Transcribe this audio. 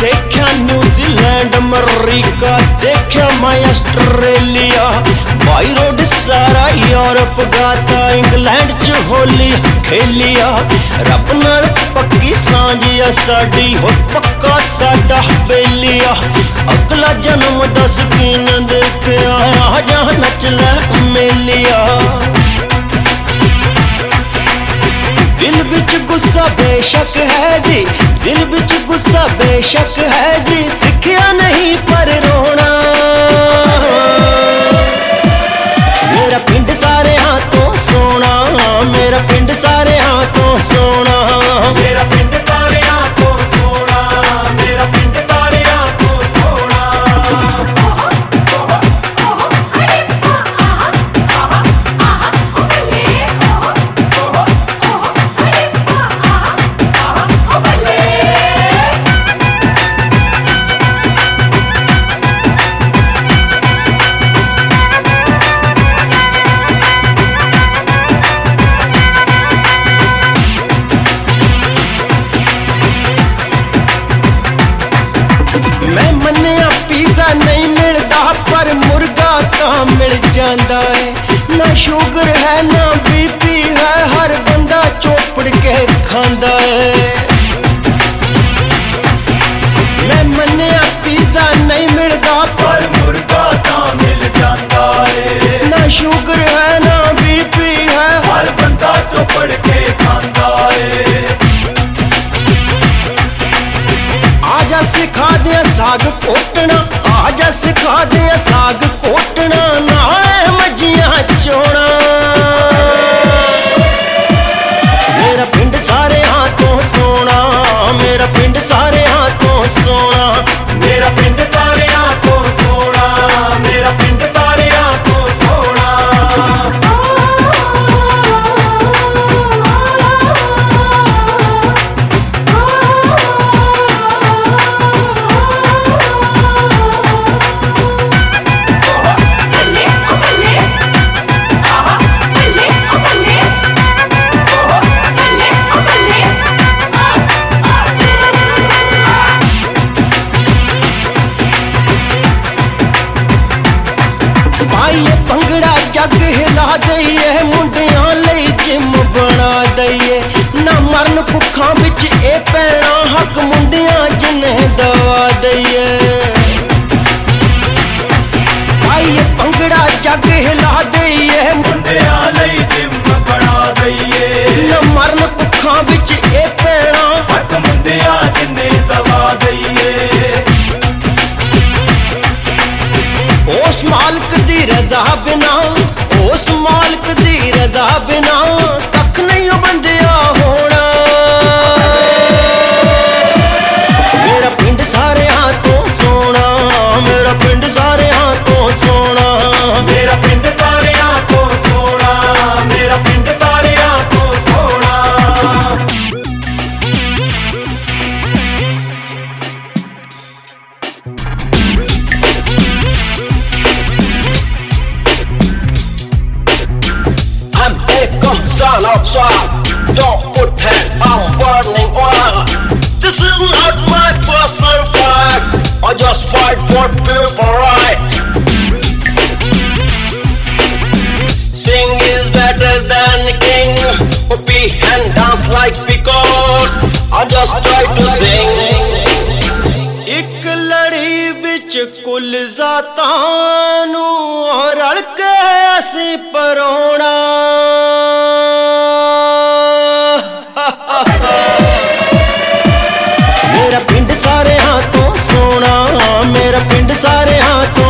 देखा न्यूजीलैंड अमरीका, देखा मैं ऑस्ट्रेलिया, बाई रोड सारा यूरोप गाता, इंग्लैंड च होली खेलिया। रब नाल पक्की सांझिया साडी हो पक्का साडा बेलिया। अगला जन्म दस की न देखा, आ जा नच लै मेलिया। दिल बिच गुस्सा बेशक है जी, दिल बिच गुस्सा बेशक है जी, सिखिया नहीं पर रोना। मेरा पिंड सारे हाथों सोना, मेरा पिंड सारे हाथों सोना, मेरा पिंड सारे हाथों सोना, मेरा पिंड सारे हाथों सोना। मैं मन्निया पिज़्ज़ा नहीं मिलता पर मुर्गा तां मिल जांदा है। ना शुगर है ना बीपी है, हर बंदा चोपड़ के खांदा है। मैं मन्निया पिज़्ज़ा नहीं मिलता पर मुर्गा तां मिल जांदा है। ना शुगर है ना बीपी है, हर बंदा चोपड़ के खांदा है। आजा सिखा दे साग कोटना, आजा सिखा दे साग कोटना, नाले मज्जियां चोना। मेरा पिंड सारे हाथों सोना, मेरा पिंड सारे हाथों सोना, मेरा पिंड सारे हाथों सोना, मेरा पिंड सारे हाथों सोना। पाइए भंगड़ा जग हिला दईए, मुंडियां लई जिम बना दईए। ना मरन भुखां बिच ए पैना, हक मुंडियां जिन्हें दवा दईए। पाइए भंगड़ा जग हिला दईए, मुंडियां लई जिम बना दईए। ना मरन भुखां बिच ए पैना, हक मुंडियां जिन्हें दवा दईए। उस मालिक दी रजा बिना, उस मालिक दी रजा बिना, कख नहीं बंदिया होना। मेरा पिंड सारे हाथों सोना, मेरा पिंड सारे हाथों सोना, मेरा पिंड सारे हाथों सोना, मेरा पिंड सारे हाथों सोना। I'm Akon, son of Swag. Don't put hand on burning oil. This is not my personal fight. I just fight for people right. Sing is better than king. Whoopee and dance like peacock. I just try to sing. एक लड़ी बिच कुल जातां नूं रल के असीं परोना। मेरा पिंड सारे हाथों सोना, मेरा पिंड सारे हाथों